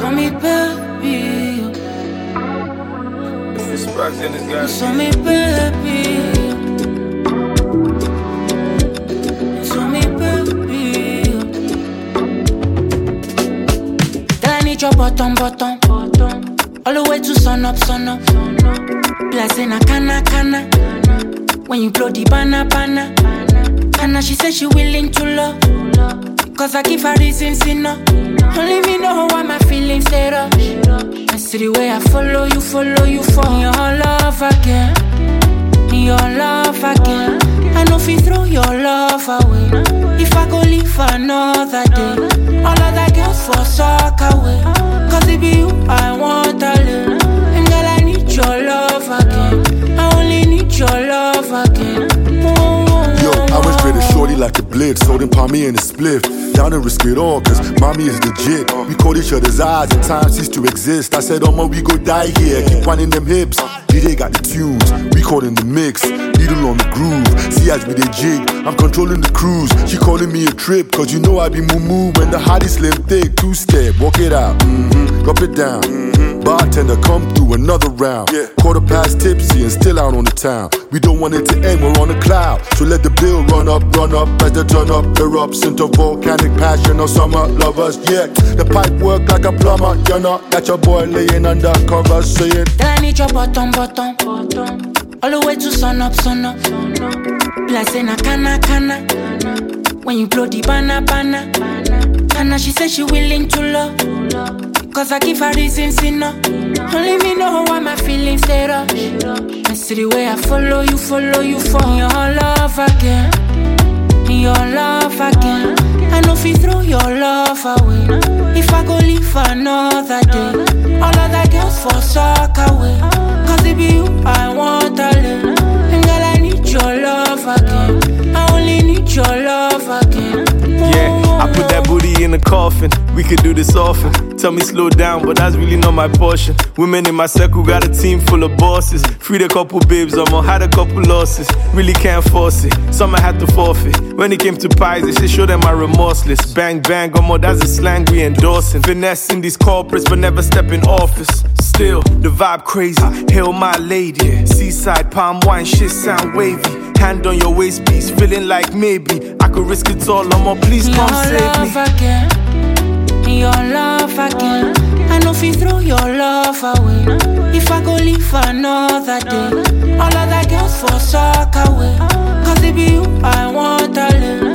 on me, baby. If it's sparks, then it's got It's on me, baby. It's on me, baby. Girl, I need your bottom. All the way to sun up. Blessing a canna. When you blow the banana. And she said she willing to love. Cause I give her reasons enough. Only me know why my feelings they rush. I see the way I follow you for your love again. I know if you throw your love away. If I go leave another day, all other girls for suck away. Cause it be you I want to live. And girl I need your love again. I only need your love again. Yo, I went straight to shorty like a blitz. Sold him palm me in a spliff. Down and risk it all, cause mommy is legit. We caught each other's eyes and time ceased to exist. I said, Oma, we go die here. Keep winding them hips. DJ got the tunes, we caught in the mix. Needle on the groove, see as we they jig. I'm controlling the cruise, she calling me a trip. Cause you know I be moo when the hottie slim thick. Two-step, walk it out, drop it down. Bartender come through another round. Quarter past tipsy and still out on the town. We don't want it to end, we're on a cloud. So let the bill run up as the turn up erupts into volcanic passion or summer lovers. Yeah, the pipe work like a plumber. You're not got your boy laying under cover saying, girl, I need your bottom. All the way to sun up. Blessing a canna. When you blow the banana. And she said she willing to love. Cause I give her reasons enough. Only me know why my feelings they rush. I see the way I follow you for your love again. I know if you throw your love away. If I go leave another day, all other girls for suck away. Cause it be you I want to live. And girl I need your love again. I only need your love again. Yeah, I put that booty in the coffin. We could do this often. Tell me slow down, but that's really not my portion. Women in my circle got a team full of bosses. Freed a couple babes, had a couple losses. Really can't force it, some I had to forfeit. When it came to pies, they should show them my remorseless. Bang, that's the slang we endorsing. Finessing these corporates, but never step in office. Still, the vibe crazy, hail my lady. Seaside, palm wine, shit sound wavy. Hand on your waist piece, feeling like maybe I could risk it all, please come save me. Your love again. I know if you throw your love away. If I go leave another day, all other girls for suck away. Cause it be you I want to live.